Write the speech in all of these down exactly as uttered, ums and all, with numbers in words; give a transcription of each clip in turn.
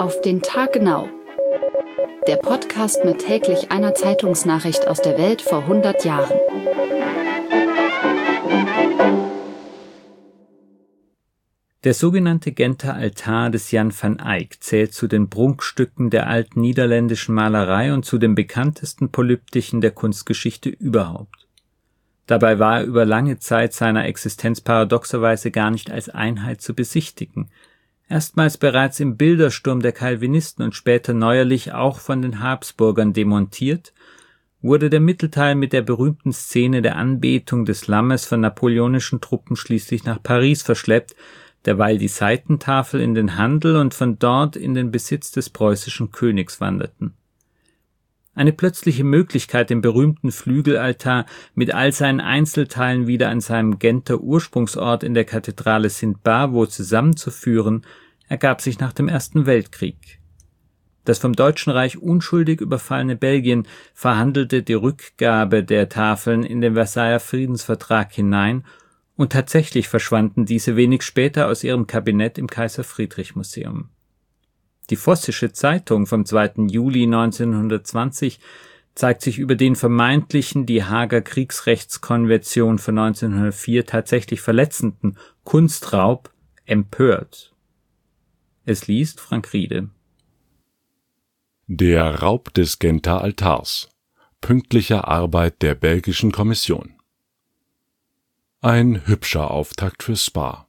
Auf den Tag genau. Der Podcast mit täglich einer Zeitungsnachricht aus der Welt vor hundert Jahren. Der sogenannte Genter Altar des Jan van Eyck zählt zu den Prunkstücken der alten niederländischen Malerei und zu den bekanntesten Polyptychen der Kunstgeschichte überhaupt. Dabei war er über lange Zeit seiner Existenz paradoxerweise gar nicht als Einheit zu besichtigen. Erstmals bereits im Bildersturm der Calvinisten und später neuerlich auch von den Habsburgern demontiert, wurde der Mittelteil mit der berühmten Szene der Anbetung des Lammes von napoleonischen Truppen schließlich nach Paris verschleppt, derweil die Seitentafel in den Handel und von dort in den Besitz des preußischen Königs wanderten. Eine plötzliche Möglichkeit, den berühmten Flügelaltar mit all seinen Einzelteilen wieder an seinem Genter Ursprungsort in der Kathedrale Sint-Bavo zusammenzuführen, ergab sich nach dem Ersten Weltkrieg. Das vom Deutschen Reich unschuldig überfallene Belgien verhandelte die Rückgabe der Tafeln in den Versailler Friedensvertrag hinein, und tatsächlich verschwanden diese wenig später aus ihrem Kabinett im Kaiser-Friedrich-Museum. Die Vossische Zeitung vom zweiten Juli neunzehnhundertzwanzig zeigt sich über den vermeintlichen die Haager Kriegsrechtskonvention von neunzehnhundertvier tatsächlich verletzenden Kunstraub empört. Es liest Frank Riede. Der Raub des Genter Altars. Pünktliche Arbeit der belgischen Kommission. Ein hübscher Auftakt für Spa.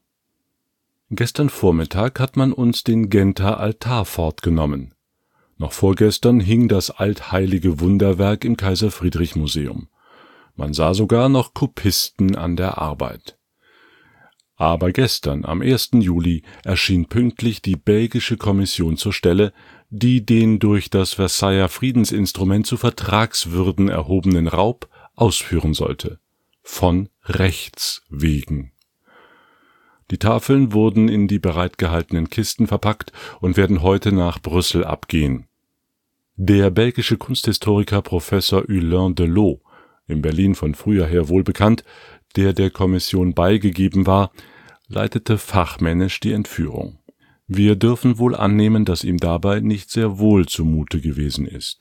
Gestern Vormittag hat man uns den Genter Altar fortgenommen. Noch vorgestern hing das altheilige Wunderwerk im Kaiser-Friedrich-Museum. Man sah sogar noch Kopisten an der Arbeit. Aber gestern, am ersten Juli, erschien pünktlich die belgische Kommission zur Stelle, die den durch das Versailler Friedensinstrument zu Vertragswürden erhobenen Raub ausführen sollte. Von Rechts wegen. Die Tafeln wurden in die bereitgehaltenen Kisten verpackt und werden heute nach Brüssel abgehen. Der belgische Kunsthistoriker Professor Hulin de Loo, in Berlin von früher her wohlbekannt, der der Kommission beigegeben war, leitete fachmännisch die Entführung. Wir dürfen wohl annehmen, dass ihm dabei nicht sehr wohl zumute gewesen ist.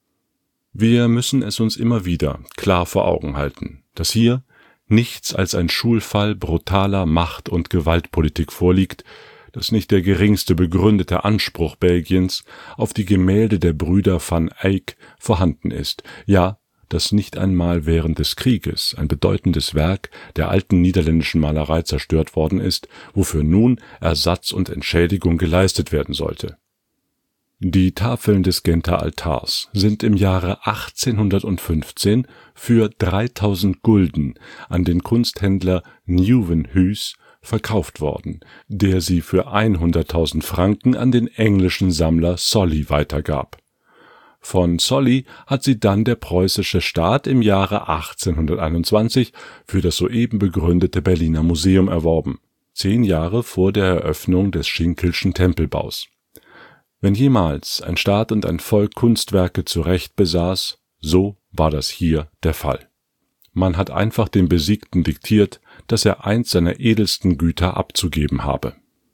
Wir müssen es uns immer wieder klar vor Augen halten, dass hier nichts als ein Schulfall brutaler Macht- und Gewaltpolitik vorliegt, dass nicht der geringste begründete Anspruch Belgiens auf die Gemälde der Brüder van Eyck vorhanden ist, ja, dass nicht einmal während des Krieges ein bedeutendes Werk der alten niederländischen Malerei zerstört worden ist, wofür nun Ersatz und Entschädigung geleistet werden sollte. Die Tafeln des Genter Altars sind im Jahre achtzehnhundertfünfzehn für dreitausend Gulden an den Kunsthändler Nieuwenhuis verkauft worden, der sie für hunderttausend Franken an den englischen Sammler Solly weitergab. Von Solly hat sie dann der preußische Staat im Jahre achtzehnhunderteinundzwanzig für das soeben begründete Berliner Museum erworben, zehn Jahre vor der Eröffnung des Schinkelschen Tempelbaus. Wenn jemals ein Staat und ein Volk Kunstwerke zu Recht besaß, so war das hier der Fall. Man hat einfach dem Besiegten diktiert, dass er eins seiner edelsten Güter abzugeben habe.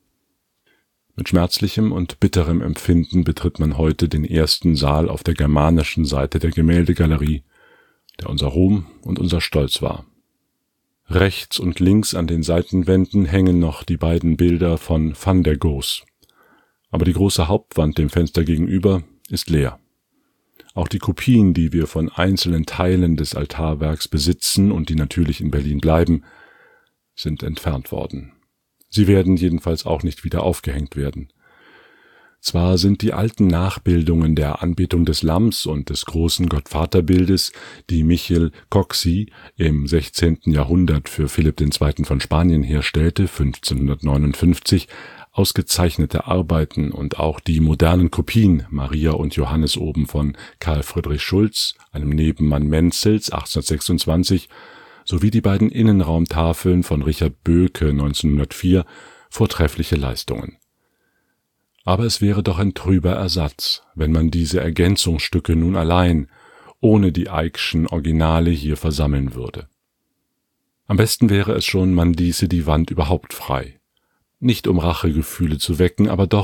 Mit schmerzlichem und bitterem Empfinden betritt man heute den ersten Saal auf der germanischen Seite der Gemäldegalerie, der unser Ruhm und unser Stolz war. Rechts und links an den Seitenwänden hängen noch die beiden Bilder von Van der Goes. Aber die große Hauptwand dem Fenster gegenüber ist leer. Auch die Kopien, die wir von einzelnen Teilen des Altarwerks besitzen und die natürlich in Berlin bleiben, sind entfernt worden. Sie werden jedenfalls auch nicht wieder aufgehängt werden. Zwar sind die alten Nachbildungen der Anbetung des Lamms und des großen Gottvaterbildes, die Michiel Coxey im sechzehnten Jahrhundert für Philipp der Zweite. Von Spanien herstellte, fünfzehnhundertneunundfünfzig, ausgezeichnete Arbeiten, und auch die modernen Kopien Maria und Johannes oben von Karl Friedrich Schulz, einem Nebenmann Menzels achtzehnhundertsechsundzwanzig, sowie die beiden Innenraumtafeln von Richard Böcke neunzehnhundertvier vortreffliche Leistungen. Aber es wäre doch ein trüber Ersatz, wenn man diese Ergänzungsstücke nun allein, ohne die Eyckschen Originale hier versammeln würde. Am besten wäre es schon, man ließe die Wand überhaupt frei. Nicht um Rachegefühle zu wecken, aber doch,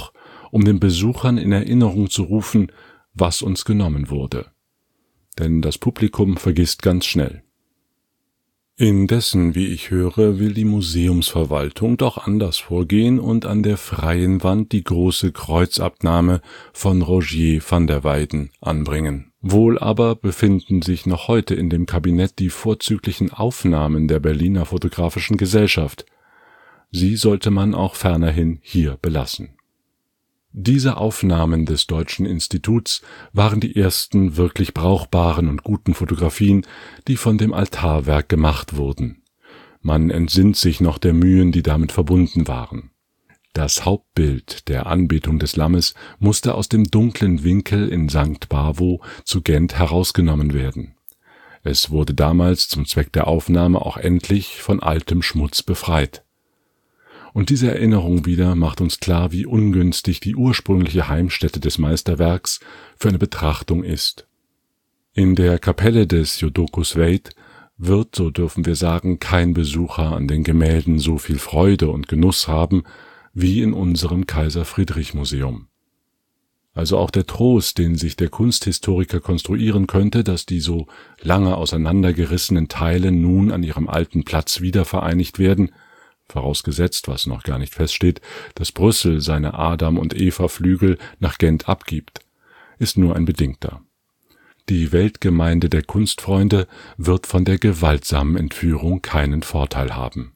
um den Besuchern in Erinnerung zu rufen, was uns genommen wurde. Denn das Publikum vergisst ganz schnell. Indessen, wie ich höre, will die Museumsverwaltung doch anders vorgehen und an der freien Wand die große Kreuzabnahme von Rogier van der Weyden anbringen. Wohl aber befinden sich noch heute in dem Kabinett die vorzüglichen Aufnahmen der Berliner Photographischen Gesellschaft. Sie sollte man auch fernerhin hier belassen. Diese Aufnahmen des Deutschen Instituts waren die ersten wirklich brauchbaren und guten Fotografien, die von dem Altarwerk gemacht wurden. Man entsinnt sich noch der Mühen, die damit verbunden waren. Das Hauptbild der Anbetung des Lammes musste aus dem dunklen Winkel in Sankt Bavo zu Gent herausgenommen werden. Es wurde damals zum Zweck der Aufnahme auch endlich von altem Schmutz befreit. Und diese Erinnerung wieder macht uns klar, wie ungünstig die ursprüngliche Heimstätte des Meisterwerks für eine Betrachtung ist. In der Kapelle des Jodocus Veit wird, so dürfen wir sagen, kein Besucher an den Gemälden so viel Freude und Genuss haben wie in unserem Kaiser-Friedrich-Museum. Also auch der Trost, den sich der Kunsthistoriker konstruieren könnte, dass die so lange auseinandergerissenen Teile nun an ihrem alten Platz wieder vereinigt werden, vorausgesetzt, was noch gar nicht feststeht, dass Brüssel seine Adam- und Eva-Flügel nach Gent abgibt, ist nur ein bedingter. Die Weltgemeinde der Kunstfreunde wird von der gewaltsamen Entführung keinen Vorteil haben.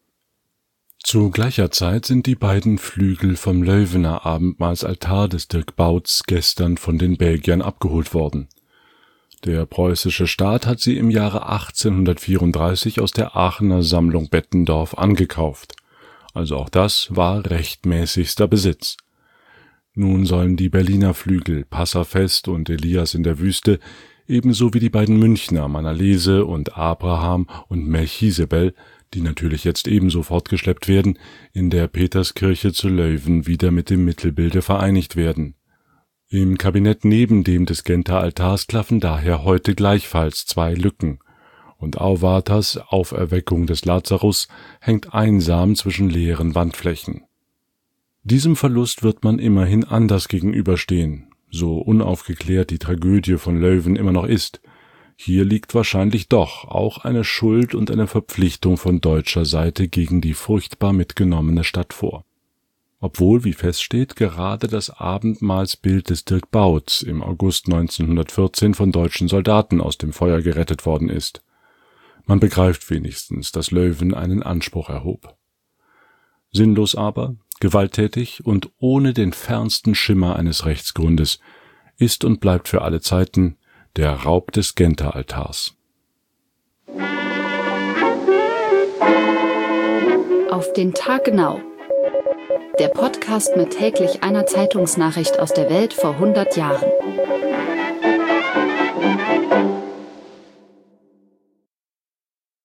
Zu gleicher Zeit sind die beiden Flügel vom Leuvener Abendmahlsaltar des Dirk Bouts gestern von den Belgiern abgeholt worden. Der preußische Staat hat sie im Jahre achtzehnhundertvierunddreißig aus der Aachener Sammlung Bettendorf angekauft. Also auch das war rechtmäßigster Besitz. Nun sollen die Berliner Flügel Passafest und Elias in der Wüste, ebenso wie die beiden Münchner Manalese und Abraham und Melchisebel, die natürlich jetzt ebenso fortgeschleppt werden, in der Peterskirche zu Leuven wieder mit dem Mittelbilde vereinigt werden. Im Kabinett neben dem des Genter Altars klaffen daher heute gleichfalls zwei Lücken, und Auvaters Auferweckung des Lazarus hängt einsam zwischen leeren Wandflächen. Diesem Verlust wird man immerhin anders gegenüberstehen, so unaufgeklärt die Tragödie von Leuven immer noch ist. Hier liegt wahrscheinlich doch auch eine Schuld und eine Verpflichtung von deutscher Seite gegen die furchtbar mitgenommene Stadt vor. Obwohl, wie feststeht, gerade das Abendmahlsbild des Dirk Bouts im August neunzehnhundertvierzehn von deutschen Soldaten aus dem Feuer gerettet worden ist. Man begreift wenigstens, dass Leuven einen Anspruch erhob. Sinnlos aber, gewalttätig und ohne den fernsten Schimmer eines Rechtsgrundes ist und bleibt für alle Zeiten der Raub des Genter Altars. Auf den Tag genau. Der Podcast mit täglich einer Zeitungsnachricht aus der Welt vor hundert Jahren.